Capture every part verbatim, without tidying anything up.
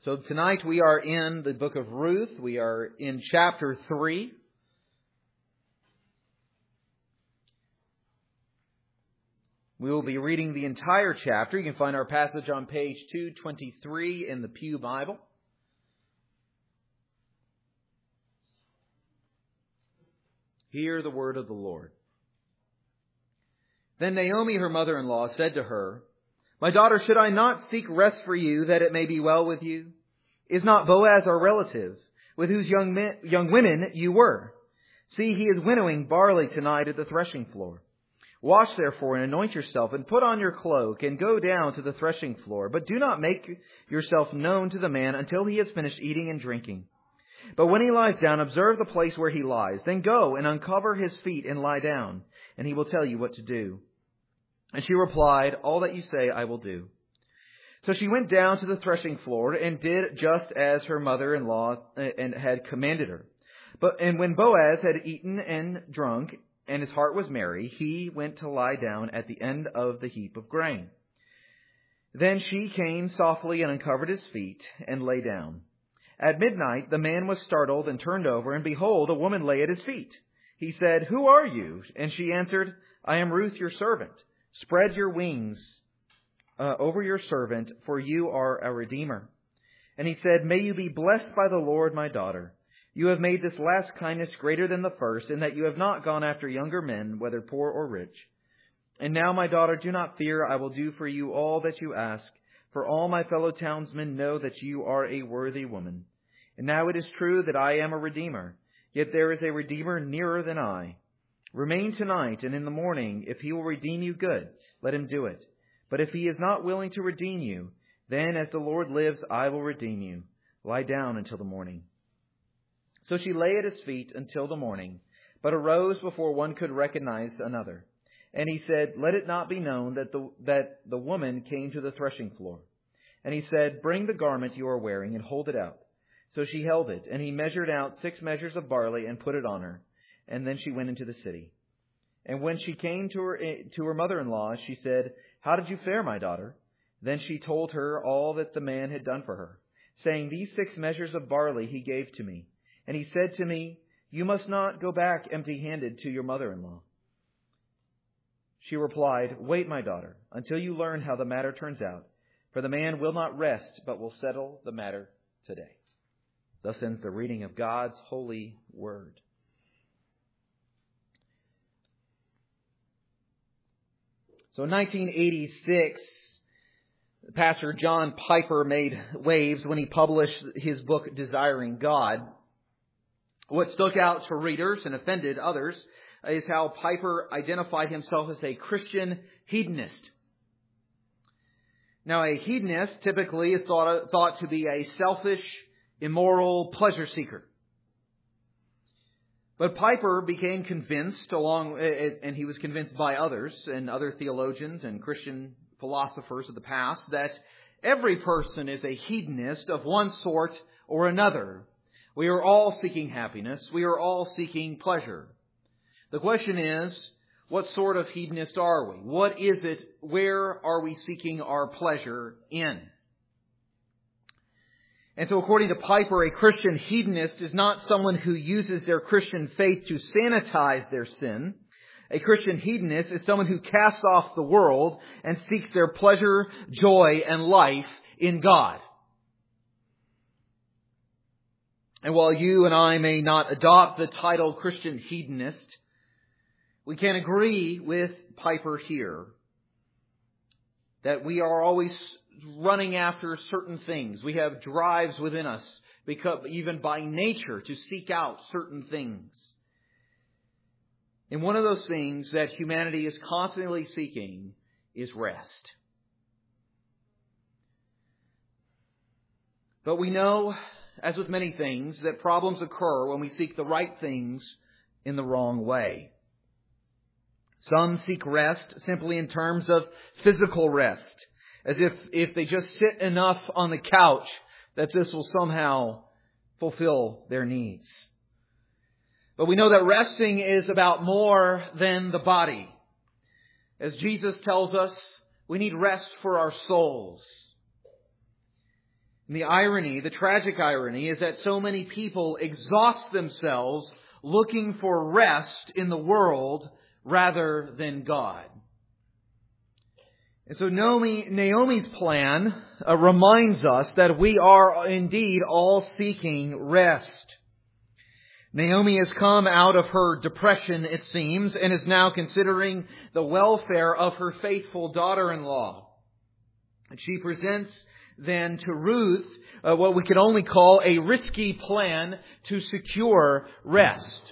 So tonight we are in the book of Ruth. We are in chapter three. We will be reading the entire chapter. You can find our passage on page two twenty-three in the Pew Bible. Hear the word of the Lord. Then Naomi, her mother-in-law, said to her, "My daughter, should I not seek rest for you, that it may be well with you? Is not Boaz our relative, with whose young men, young women you were? See, he is winnowing barley tonight at the threshing floor. Wash therefore and anoint yourself, and put on your cloak, and go down to the threshing floor. But do not make yourself known to the man until he has finished eating and drinking. But when he lies down, observe the place where he lies. Then go and uncover his feet and lie down, and he will tell you what to do." And she replied, "All that you say I will do." So she went down to the threshing floor and did just as her mother-in-law had commanded her. But and when Boaz had eaten and drunk, and his heart was merry, he went to lie down at the end of the heap of grain. Then she came softly and uncovered his feet and lay down. At midnight the man was startled and turned over, and behold, a woman lay at his feet. He said, "Who are you?" And she answered, "I am Ruth, your servant. Spread your wings uh, over your servant, for you are a redeemer." And he said, "May you be blessed by the Lord, my daughter. You have made this last kindness greater than the first, in that you have not gone after younger men, whether poor or rich. And now, my daughter, do not fear. I will do for you all that you ask, for all my fellow townsmen know that you are a worthy woman. And now it is true that I am a redeemer, yet there is a redeemer nearer than I. Remain tonight, and in the morning, if he will redeem you, good, let him do it. But if he is not willing to redeem you, then as the Lord lives, I will redeem you. Lie down until the morning." So she lay at his feet until the morning, but arose before one could recognize another. And he said, "Let it not be known that the, that the woman came to the threshing floor." And he said, "Bring the garment you are wearing and hold it out." So she held it, and he measured out six measures of barley and put it on her. And then she went into the city. And when she came to her to her mother-in-law, she said, "How did you fare, my daughter?" Then she told her all that the man had done for her, saying, "These six measures of barley he gave to me. And he said to me, 'You must not go back empty-handed to your mother-in-law.'" She replied, "Wait, my daughter, until you learn how the matter turns out. For the man will not rest, but will settle the matter today." Thus ends the reading of God's holy word. So in nineteen eighty-six, Pastor John Piper made waves when he published his book, Desiring God. What stuck out to readers and offended others is how Piper identified himself as a Christian hedonist. Now, a hedonist typically is thought, thought to be a selfish, immoral pleasure seeker. But Piper became convinced, along, and he was convinced by others and other theologians and Christian philosophers of the past, that every person is a hedonist of one sort or another. We are all seeking happiness. We are all seeking pleasure. The question is, what sort of hedonist are we? What is it? Where are we seeking our pleasure in? And so according to Piper, a Christian hedonist is not someone who uses their Christian faith to sanitize their sin. A Christian hedonist is someone who casts off the world and seeks their pleasure, joy, and life in God. And while you and I may not adopt the title Christian hedonist, we can agree with Piper here that we are always running after certain things. We have drives within us, because even by nature, to seek out certain things. And one of those things that humanity is constantly seeking is rest. But we know, as with many things, that problems occur when we seek the right things in the wrong way. Some seek rest simply in terms of physical rest, as if, if they just sit enough on the couch that this will somehow fulfill their needs. But we know that resting is about more than the body. As Jesus tells us, we need rest for our souls. And the irony, the tragic irony, is that so many people exhaust themselves looking for rest in the world rather than God. And so Naomi, Naomi's plan uh, reminds us that we are indeed all seeking rest. Naomi has come out of her depression, it seems, and is now considering the welfare of her faithful daughter-in-law. And she presents then to Ruth uh, what we could only call a risky plan to secure rest.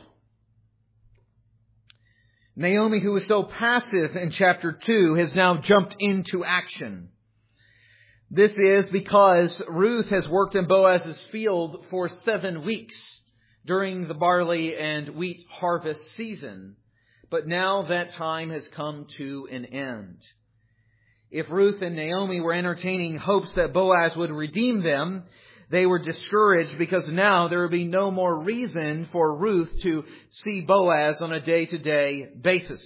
Naomi, who was so passive in chapter two, has now jumped into action. This is because Ruth has worked in Boaz's field for seven weeks during the barley and wheat harvest season. But now that time has come to an end. If Ruth and Naomi were entertaining hopes that Boaz would redeem them, they were discouraged because now there would be no more reason for Ruth to see Boaz on a day-to-day basis.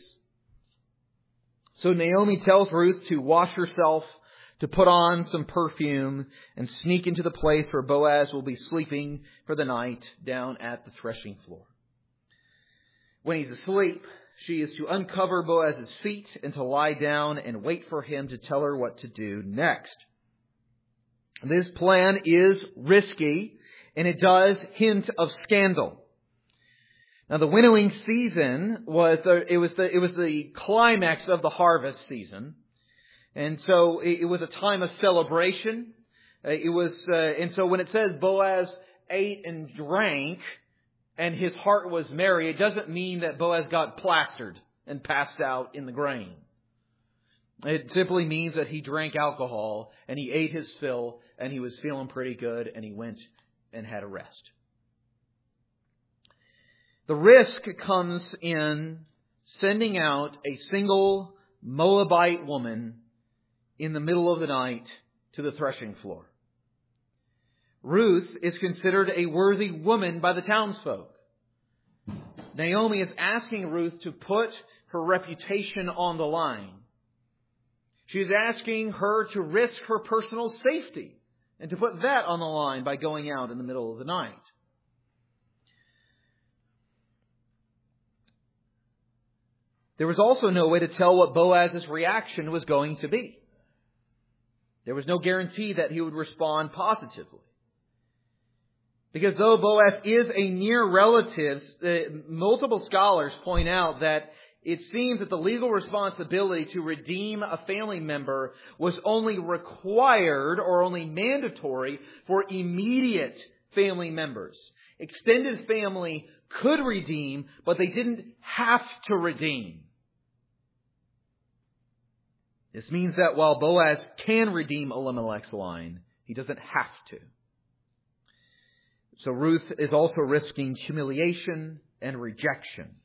So Naomi tells Ruth to wash herself, to put on some perfume, and sneak into the place where Boaz will be sleeping for the night down at the threshing floor. When he's asleep, she is to uncover Boaz's feet and to lie down and wait for him to tell her what to do next. This plan is risky, and it does hint of scandal. Now, the winnowing season was the, it was the, it was the climax of the harvest season. And so it, it was a time of celebration. Uh, it was, uh, and so when it says Boaz ate and drank and his heart was merry, it doesn't mean that Boaz got plastered and passed out in the grain. It simply means that he drank alcohol and he ate his fill and he was feeling pretty good and he went and had a rest. The risk comes in sending out a single Moabite woman in the middle of the night to the threshing floor. Ruth is considered a worthy woman by the townsfolk. Naomi is asking Ruth to put her reputation on the line. She's asking her to risk her personal safety and to put that on the line by going out in the middle of the night. There was also no way to tell what Boaz's reaction was going to be. There was no guarantee that he would respond positively. Because though Boaz is a near relative, uh, multiple scholars point out that it seems that the legal responsibility to redeem a family member was only required or only mandatory for immediate family members. Extended family could redeem, but they didn't have to redeem. This means that while Boaz can redeem Elimelech's line, he doesn't have to. So Ruth is also risking humiliation and rejection.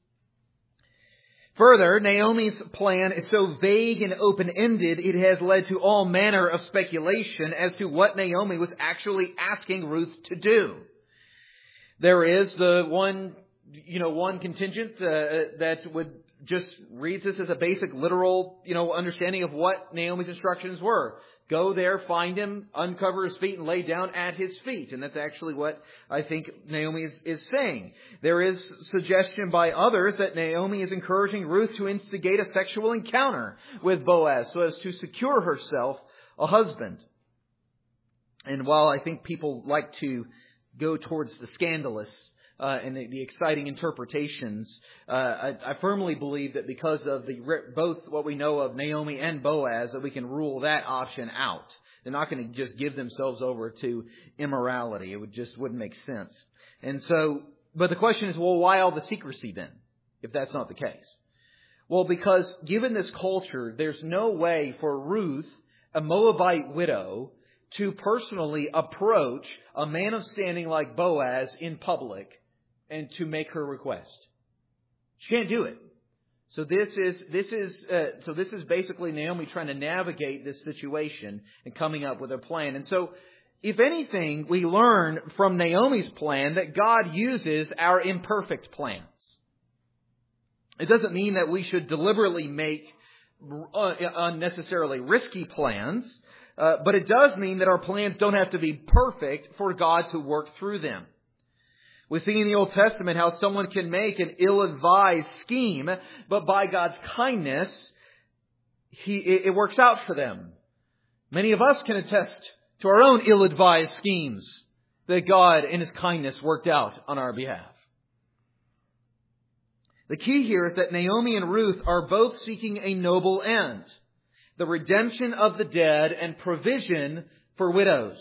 Further, Naomi's plan is so vague and open-ended, it has led to all manner of speculation as to what Naomi was actually asking Ruth to do. There is the one, you know, one contingent uh, that would just reads this as a basic literal, you know, understanding of what Naomi's instructions were. Go there, find him, uncover his feet, and lay down at his feet. And that's actually what I think Naomi is, is saying. There is suggestion by others that Naomi is encouraging Ruth to instigate a sexual encounter with Boaz so as to secure herself a husband. And while I think people like to go towards the scandalous Uh, and the, the exciting interpretations, uh, I, I firmly believe that because of the both what we know of Naomi and Boaz, that we can rule that option out. They're not going to just give themselves over to immorality. It would just wouldn't make sense. And so, but the question is, well, why all the secrecy then, if that's not the case? Well, because given this culture, there's no way for Ruth, a Moabite widow, to personally approach a man of standing like Boaz in public and to make her request. She can't do it. So this is this is uh, so this is basically Naomi trying to navigate this situation and coming up with a plan. And so, if anything, we learn from Naomi's plan that God uses our imperfect plans. It doesn't mean that we should deliberately make uh, unnecessarily risky plans. Uh, but it does mean that our plans don't have to be perfect for God to work through them. We see in the Old Testament how someone can make an ill-advised scheme, but by God's kindness, He, it, it works out for them. Many of us can attest to our own ill-advised schemes that God in His kindness worked out on our behalf. The key here is that Naomi and Ruth are both seeking a noble end, the redemption of the dead and provision for widows.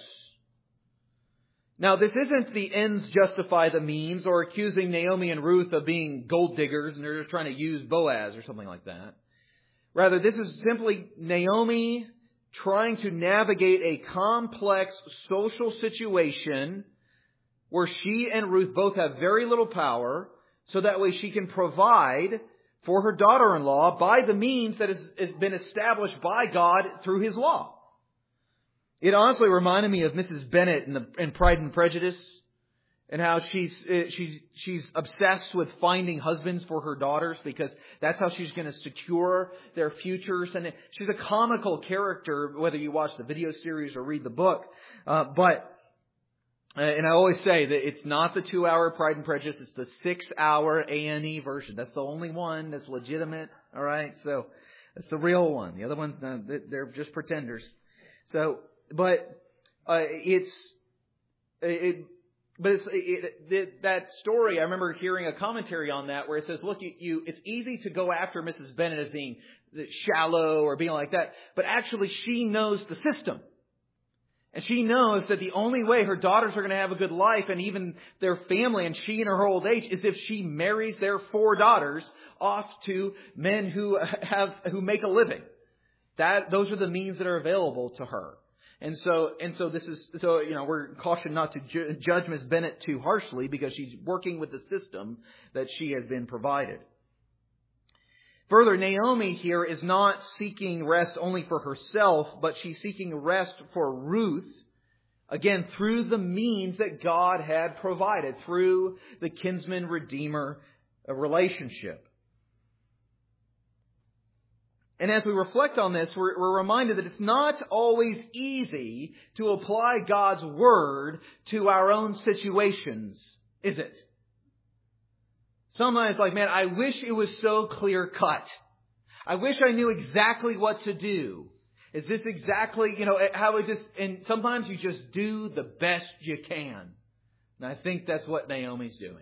Now, this isn't the ends justify the means or accusing Naomi and Ruth of being gold diggers and they're just trying to use Boaz or something like that. Rather, this is simply Naomi trying to navigate a complex social situation where she and Ruth both have very little power, so that way she can provide for her daughter-in-law by the means that has been established by God through His law. It honestly reminded me of Missus Bennet in, the, in Pride and Prejudice, and how she's she's she's obsessed with finding husbands for her daughters because that's how she's going to secure their futures. And she's a comical character, whether you watch the video series or read the book. Uh, but and I always say that it's not the two-hour Pride and Prejudice; it's the six-hour A and E version. That's the only one that's legitimate. All right, so that's the real one. The other ones, no, they're just pretenders. So. But uh, it's it, but it's, it, it, that story. I remember hearing a commentary on that where it says, "Look, you, you it's easy to go after Missus Bennet as being shallow or being like that, but actually she knows the system, and she knows that the only way her daughters are going to have a good life and even their family and she in her old age is if she marries their four daughters off to men who have who make a living. That those are the means that are available to her." And so, and so this is, so, you know, we're cautioned not to ju- judge Miss Bennet too harshly because she's working with the system that she has been provided. Further, Naomi here is not seeking rest only for herself, but she's seeking rest for Ruth, again, through the means that God had provided, through the kinsman-redeemer relationship. And as we reflect on this, we're, we're reminded that it's not always easy to apply God's Word to our own situations, is it? Sometimes like, man, I wish it was so clear-cut. I wish I knew exactly what to do. Is this exactly, you know, how it just, and sometimes you just do the best you can. And I think that's what Naomi's doing.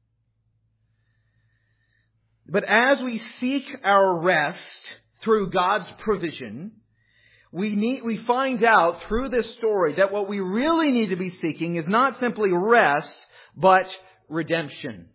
But as we seek our rest through God's provision, we need, we find out through this story that what we really need to be seeking is not simply rest, but redemption.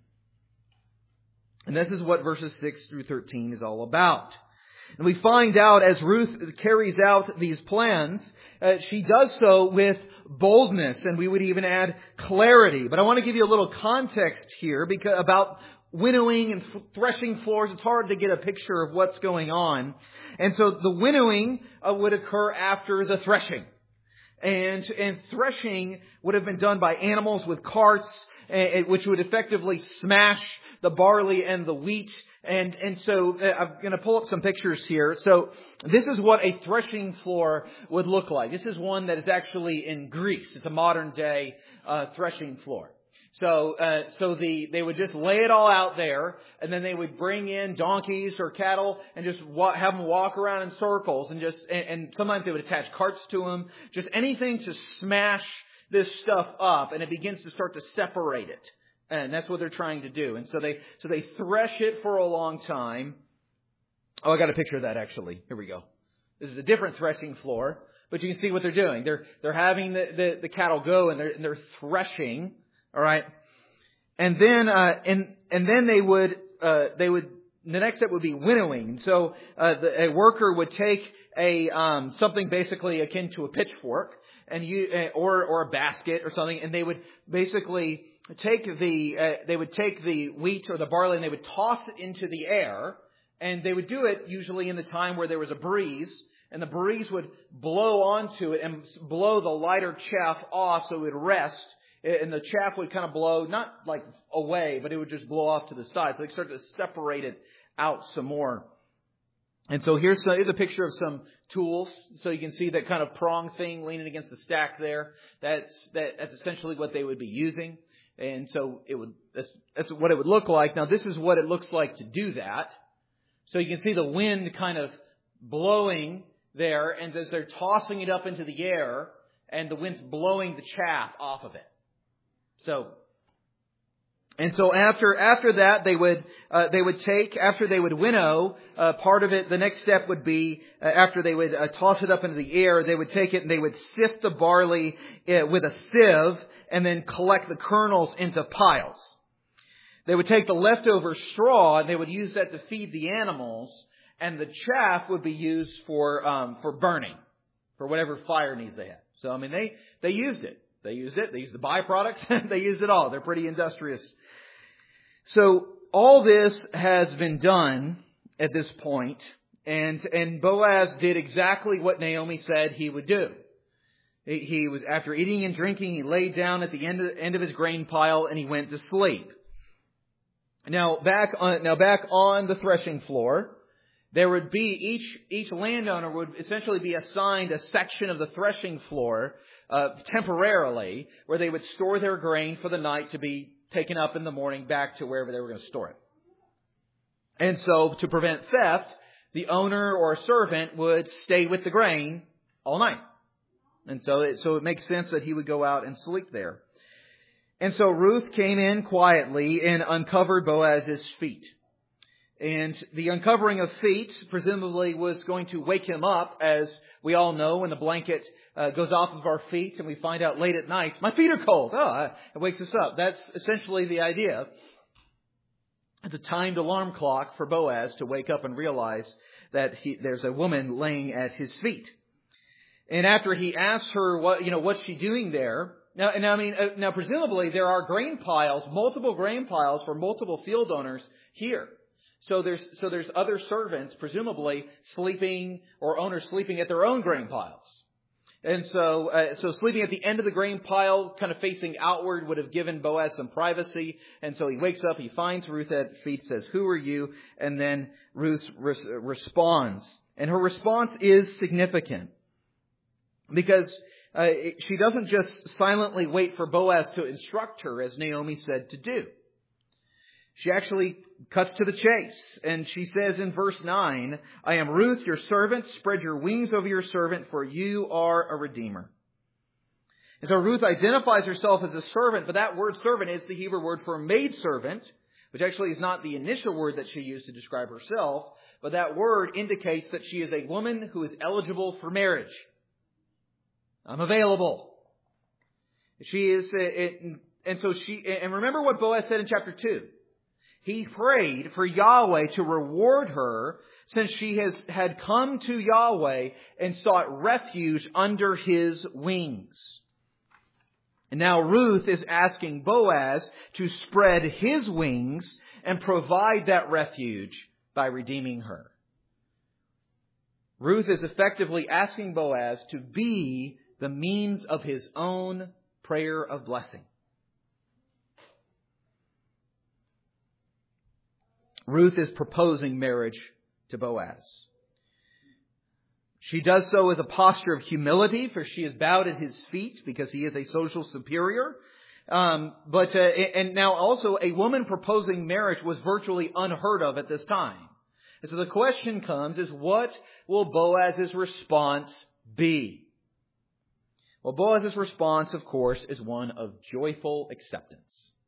And this is what verses six through thirteen is all about. And we find out as Ruth carries out these plans, uh, she does so with boldness, and we would even add clarity. But I want to give you a little context here because about winnowing and threshing floors. It's hard to get a picture of what's going on. And so the winnowing uh, would occur after the threshing. And, and threshing would have been done by animals with carts, uh, which would effectively smash the barley and the wheat. And, and so uh, I'm going to pull up some pictures here. So this is what a threshing floor would look like. This is one that is actually in Greece. It's a modern day uh, threshing floor. So, uh, so the, they would just lay it all out there, and then they would bring in donkeys or cattle and just wa- have them walk around in circles, and just, and, and sometimes they would attach carts to them, just anything to smash this stuff up, and it begins to start to separate it. And that's what they're trying to do. And so they, so they thresh it for a long time. Oh, I got a picture of that actually. Here we go. This is a different threshing floor, but you can see what they're doing. They're, they're having the, the, the cattle go, and they're, and they're threshing. All right, and then uh, and and then they would uh, they would the next step would be winnowing. So uh, the, a worker would take a um, something basically akin to a pitchfork and you uh, or or a basket or something, and they would basically take the uh, they would take the wheat or the barley and they would toss it into the air, and they would do it usually in the time where there was a breeze. And the breeze would blow onto it and blow the lighter chaff off so it would rest. And the chaff would kind of blow, not like away, but it would just blow off to the side. So they started to separate it out some more. And so here's, some, here's a picture of some tools. So you can see that kind of prong thing leaning against the stack there. That's that, that's essentially what they would be using. And so it would that's, that's what it would look like. Now this is what it looks like to do that. So you can see the wind kind of blowing there, and as they're tossing it up into the air, and the wind's blowing the chaff off of it. So, and so after after that, they would uh, they would take after they would winnow uh, part of it. The next step would be uh, after they would uh, toss it up into the air, they would take it and they would sift the barley uh, with a sieve, and then collect the kernels into piles. They would take the leftover straw and they would use that to feed the animals, and the chaff would be used for um, for burning, for whatever fire needs they had. So I mean, they they used it. They used it. They used the byproducts. They used it all. They're pretty industrious. So all this has been done at this point, and and Boaz did exactly what Naomi said he would do. He, he was after eating and drinking, he laid down at the end of, end of his grain pile and he went to sleep. Now back on now back on the threshing floor, there would be each each landowner would essentially be assigned a section of the threshing floor uh, temporarily, where they would store their grain for the night to be taken up in the morning back to wherever they were going to store it. And so, to prevent theft, the owner or a servant would stay with the grain all night. And so, it, so it makes sense that he would go out and sleep there. And so Ruth came in quietly and uncovered Boaz's feet. And the uncovering of feet presumably was going to wake him up, as we all know when the blanket uh, goes off of our feet and we find out late at night, my feet are cold. Oh, it wakes us up. That's essentially the idea. It's a timed alarm clock for Boaz to wake up and realize that he, there's a woman laying at his feet. And after he asks her, what you know, what's she doing there? Now, and I mean, uh, now presumably there are grain piles, multiple grain piles for multiple field owners here. So there's so there's other servants, presumably sleeping, or owners sleeping at their own grain piles. And so uh, so sleeping at the end of the grain pile, kind of facing outward, would have given Boaz some privacy. And so he wakes up, he finds Ruth at feet, says, "Who are you?" And then Ruth res- responds. And her response is significant, because uh, she doesn't just silently wait for Boaz to instruct her, as Naomi said to do. She actually cuts to the chase, and she says in verse nine, "I am Ruth, your servant. Spread your wings over your servant, for you are a redeemer." And so Ruth identifies herself as a servant, but that word servant is the Hebrew word for maidservant, which actually is not the initial word that she used to describe herself, but that word indicates that she is a woman who is eligible for marriage. I'm available. She is, and so she, and remember what Boaz said in chapter two. He prayed for Yahweh to reward her, since she has had come to Yahweh and sought refuge under His wings. And now Ruth is asking Boaz to spread his wings and provide that refuge by redeeming her. Ruth is effectively asking Boaz to be the means of his own prayer of blessing. Ruth is proposing marriage to Boaz. She does so with a posture of humility, for she is bowed at his feet because he is a social superior. Um, but uh, and now also a woman proposing marriage was virtually unheard of at this time. And so the question comes is, what will Boaz's response be? Well, Boaz's response, of course, is one of joyful acceptance.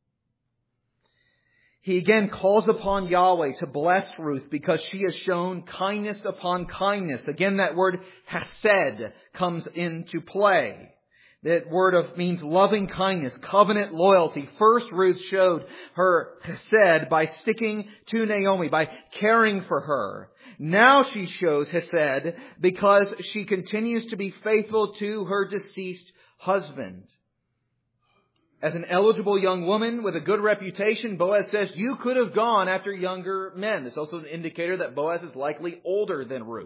He again calls upon Yahweh to bless Ruth because she has shown kindness upon kindness. Again, that word hesed comes into play. That word of means loving kindness, covenant loyalty. First, Ruth showed her hesed by sticking to Naomi, by caring for her. Now she shows hesed because she continues to be faithful to her deceased husband. As an eligible young woman with a good reputation, Boaz says, you could have gone after younger men. This is also an indicator that Boaz is likely older than Ruth.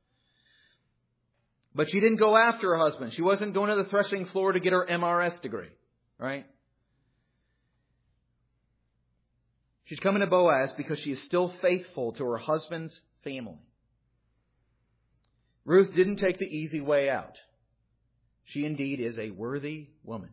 But she didn't go after her husband. She wasn't going to the threshing floor to get her M R S degree, right? She's coming to Boaz because she is still faithful to her husband's family. Ruth didn't take the easy way out. She indeed is a worthy woman.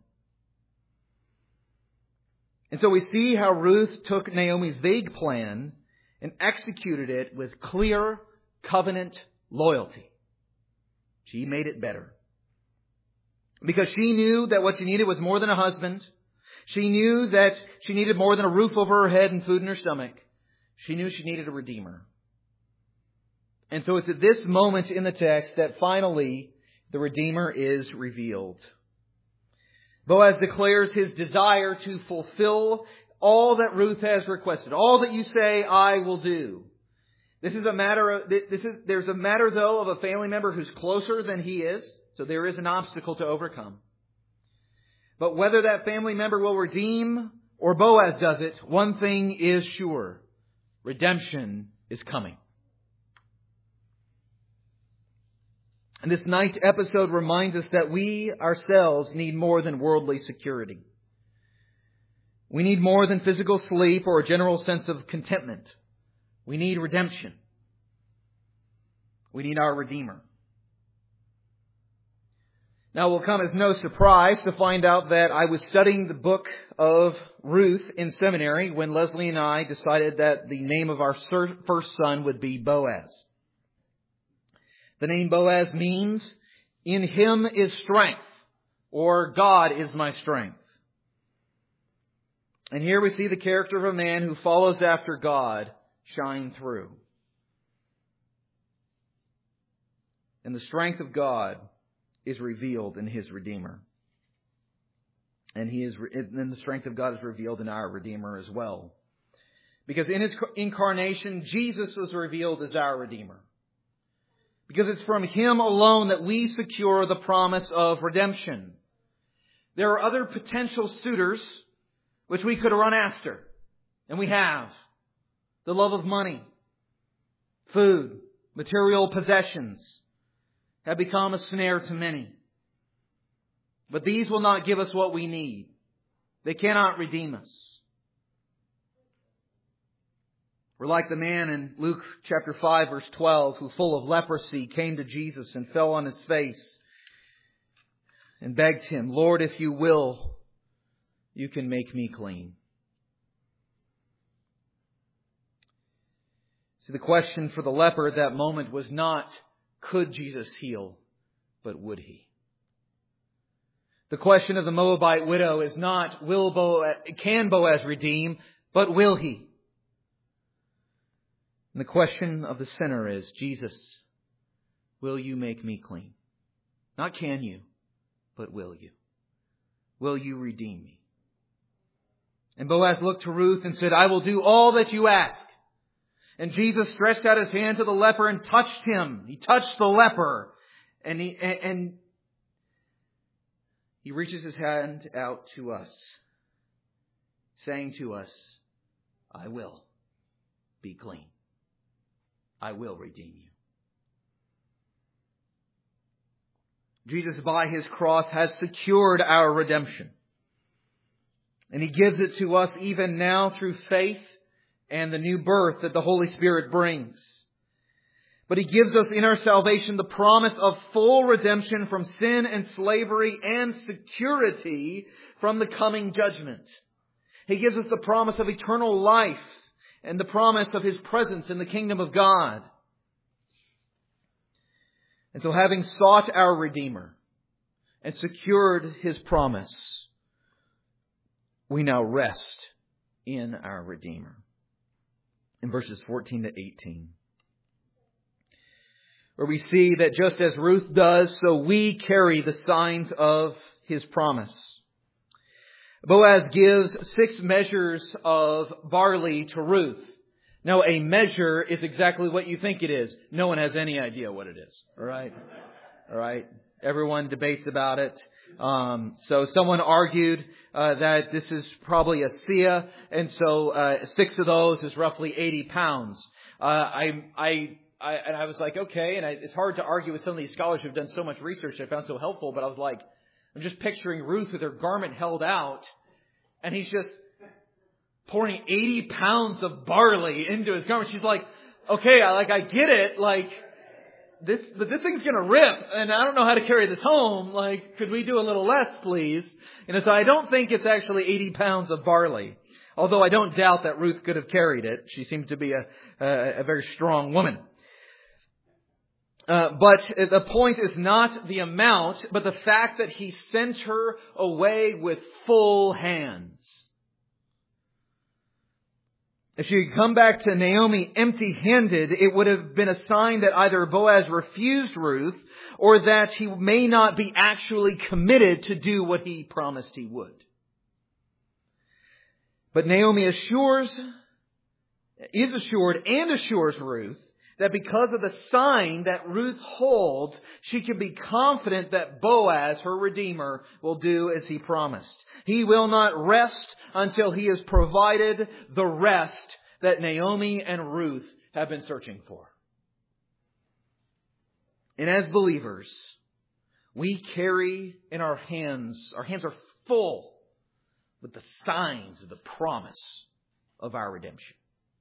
And so we see how Ruth took Naomi's vague plan and executed it with clear covenant loyalty. She made it better. Because she knew that what she needed was more than a husband. She knew that she needed more than a roof over her head and food in her stomach. She knew she needed a redeemer. And so it's at this moment in the text that finally the Redeemer is revealed. Boaz declares his desire to fulfill all that Ruth has requested. All that you say, I will do. This is a matter of, this is, there's a matter though of a family member who's closer than he is. So there is an obstacle to overcome. But whether that family member will redeem or Boaz does it, one thing is sure. Redemption is coming. And this ninth episode reminds us that we ourselves need more than worldly security. We need more than physical sleep or a general sense of contentment. We need redemption. We need our Redeemer. Now, it will come as no surprise to find out that I was studying the book of Ruth in seminary when Leslie and I decided that the name of our first son would be Boaz. The name Boaz means, in him is strength, or God is my strength. And here we see the character of a man who follows after God shine through. And the strength of God is revealed in His Redeemer. And he is, and the strength of God is revealed in our Redeemer as well. Because in His incarnation, Jesus was revealed as our Redeemer. Because it's from Him alone that we secure the promise of redemption. There are other potential suitors which we could run after. And we have. The love of money, food, material possessions have become a snare to many. But these will not give us what we need. They cannot redeem us. We're like the man in Luke chapter five verse twelve who full of leprosy came to Jesus and fell on His face and begged Him, Lord, if you will, you can make me clean. See, the question for the leper at that moment was not, could Jesus heal, but would He? The question of the Moabite widow is not, will Boaz, can Boaz redeem, but will He? And the question of the sinner is, Jesus, will you make me clean? Not can you, but will you? Will you redeem me? And Boaz looked to Ruth and said, I will do all that you ask. And Jesus stretched out His hand to the leper and touched him. He touched the leper. And he, and he reaches His hand out to us, saying to us, I will be clean. I will redeem you. Jesus, by His cross, has secured our redemption. And He gives it to us even now through faith and the new birth that the Holy Spirit brings. But He gives us in our salvation the promise of full redemption from sin and slavery and security from the coming judgment. He gives us the promise of eternal life and the promise of His presence in the kingdom of God. And so having sought our Redeemer and secured His promise, we now rest in our Redeemer. In verses fourteen to eighteen, where we see that just as Ruth does, so we carry the signs of His promise. Boaz gives six measures of barley to Ruth. Now, a measure is exactly what you think it is. No one has any idea what it is. All right? All right? Everyone debates about it. Um, so someone argued uh, that this is probably a seah, and so uh, six of those is roughly eighty pounds. Uh, I, I, I, and I was like, okay, and I, it's hard to argue with some of these scholars who've done so much research I found so helpful, but I was like, I'm just picturing Ruth with her garment held out, and he's just pouring eighty pounds of barley into his garment. She's like, okay, I like, I get it, like, this, but this thing's going to rip, and I don't know how to carry this home. Like, could we do a little less, please? You know, so I don't think it's actually eighty pounds of barley. Although I don't doubt that Ruth could have carried it. She seemed to be a, a, a very strong woman. Uh, but the point is not the amount, but the fact that he sent her away with full hands. If she had come back to Naomi empty-handed, it would have been a sign that either Boaz refused Ruth or that he may not be actually committed to do what he promised he would. But Naomi assures, is assured and assures Ruth that because of the sign that Ruth holds, she can be confident that Boaz, her Redeemer, will do as he promised. He will not rest until he has provided the rest that Naomi and Ruth have been searching for. And as believers, we carry in our hands, our hands are full with the signs of the promise of our redemption.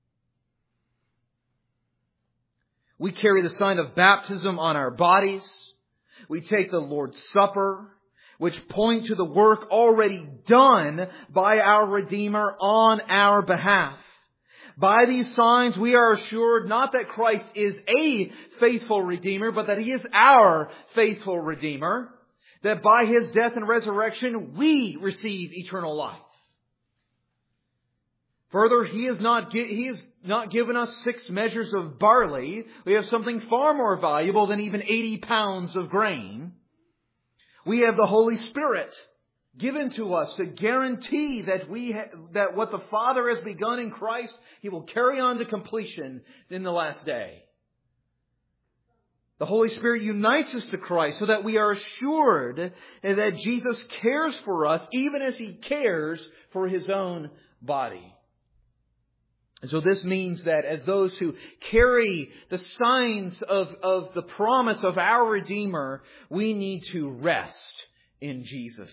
We carry the sign of baptism on our bodies. We take the Lord's Supper, which point to the work already done by our Redeemer on our behalf. By these signs, we are assured not that Christ is a faithful Redeemer, but that He is our faithful Redeemer. That by His death and resurrection, we receive eternal life. Further, He has not, He has not given us six measures of barley. We have something far more valuable than even eighty pounds of grain. We have the Holy Spirit given to us to guarantee that we ha- that what the Father has begun in Christ, He will carry on to completion in the last day. The Holy Spirit unites us to Christ so that we are assured that Jesus cares for us even as He cares for His own body. And so this means that as those who carry the signs of, of the promise of our Redeemer, we need to rest in Jesus.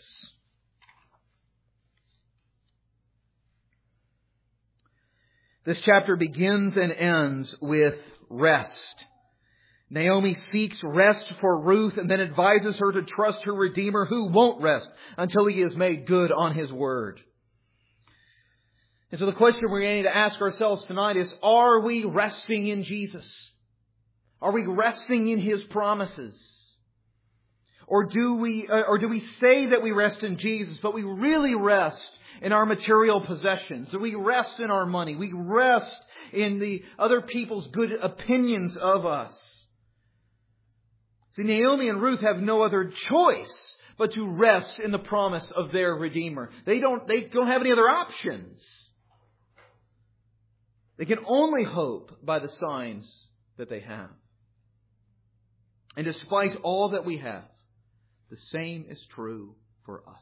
This chapter begins and ends with rest. Naomi seeks rest for Ruth and then advises her to trust her Redeemer who won't rest until He is made good on His word. And so the question we're going to ask ourselves tonight is, are we resting in Jesus? Are we resting in His promises? Or do we, or do we say that we rest in Jesus, but we really rest in our material possessions? Do we rest in our money? We rest in the other people's good opinions of us. See, Naomi and Ruth have no other choice but to rest in the promise of their Redeemer. They don't, they don't have any other options. They can only hope by the signs that they have. And despite all that we have, the same is true for us.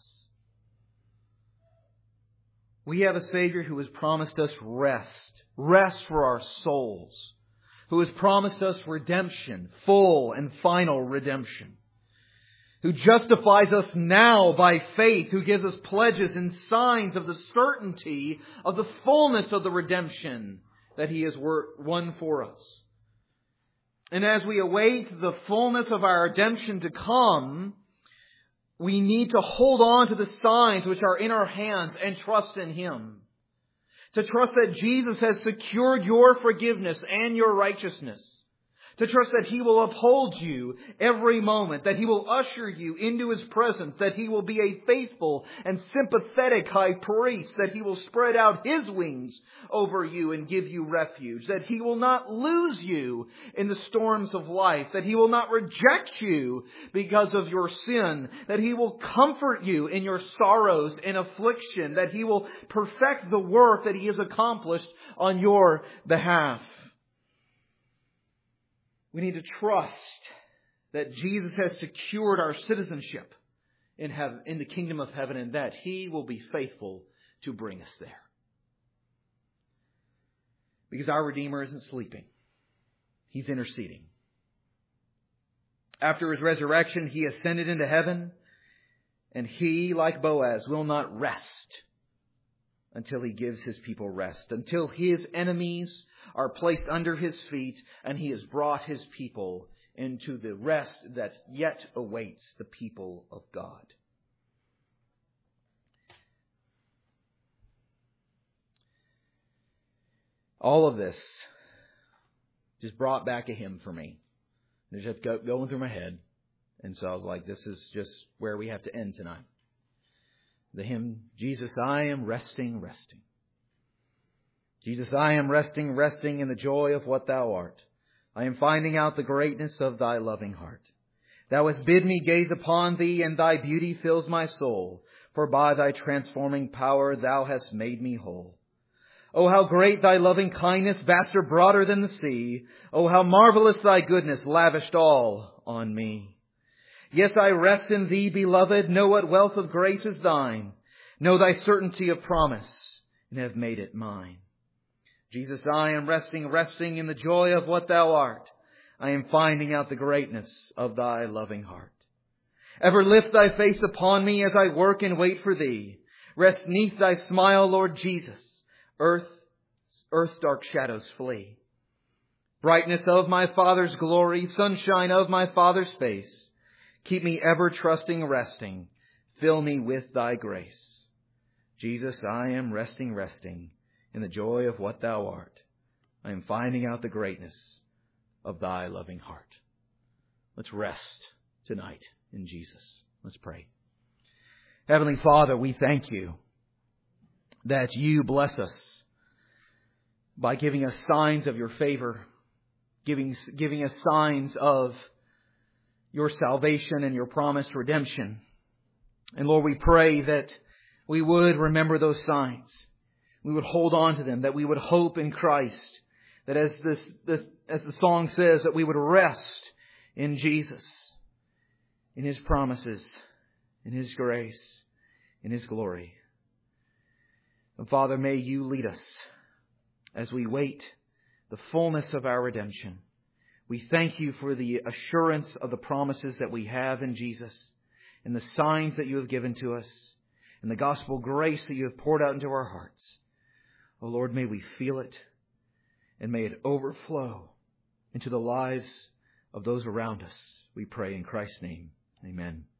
We have a Savior who has promised us rest, rest for our souls, who has promised us redemption, full and final redemption, who justifies us now by faith, who gives us pledges and signs of the certainty of the fullness of the redemption that He has won for us. And as we await the fullness of our redemption to come, we need to hold on to the signs which are in our hands and trust in Him. To trust that Jesus has secured your forgiveness and your righteousness. To trust that He will uphold you every moment, that He will usher you into His presence, that He will be a faithful and sympathetic high priest, that He will spread out His wings over you and give you refuge, that He will not lose you in the storms of life, that He will not reject you because of your sin, that He will comfort you in your sorrows and affliction, that He will perfect the work that He has accomplished on your behalf. We need to trust that Jesus has secured our citizenship in heaven, in the kingdom of heaven, and that He will be faithful to bring us there. Because our Redeemer isn't sleeping. He's interceding. After His resurrection, He ascended into heaven, and He, like Boaz, will not rest until He gives His people rest, until His enemies are placed under His feet and He has brought His people into the rest that yet awaits the people of God. All of this just brought back a hymn for me. It just kept going through my head. And so I was like, this is just where we have to end tonight. The hymn, Jesus, I am resting, resting. Jesus, I am resting, resting in the joy of what Thou art. I am finding out the greatness of Thy loving heart. Thou hast bid me gaze upon Thee, and Thy beauty fills my soul. For by Thy transforming power Thou hast made me whole. Oh, how great Thy loving kindness, vaster, broader than the sea. Oh, how marvelous Thy goodness, lavished all on me. Yes, I rest in Thee, beloved, know what wealth of grace is Thine. Know Thy certainty of promise, and have made it mine. Jesus, I am resting, resting in the joy of what Thou art. I am finding out the greatness of Thy loving heart. Ever lift Thy face upon me as I work and wait for Thee. Rest neath Thy smile, Lord Jesus. Earth, earth's dark shadows flee. Brightness of my Father's glory, sunshine of my Father's face. Keep me ever trusting, resting. Fill me with Thy grace. Jesus, I am resting, resting in the joy of what Thou art. I am finding out the greatness of Thy loving heart. Let's rest tonight in Jesus. Let's pray. Heavenly Father, we thank You that You bless us by giving us signs of Your favor, giving, giving us signs of Your salvation and Your promised redemption. And Lord, we pray that we would remember those signs. We would hold on to them, that we would hope in Christ, that as this, this as the song says, that we would rest in Jesus, in His promises, in His grace, in His glory. And Father, may You lead us as we wait the fullness of our redemption. We thank You for the assurance of the promises that we have in Jesus, and the signs that You have given to us, and the gospel grace that You have poured out into our hearts. Oh Lord, may we feel it, and may it overflow into the lives of those around us. We pray in Christ's name. Amen.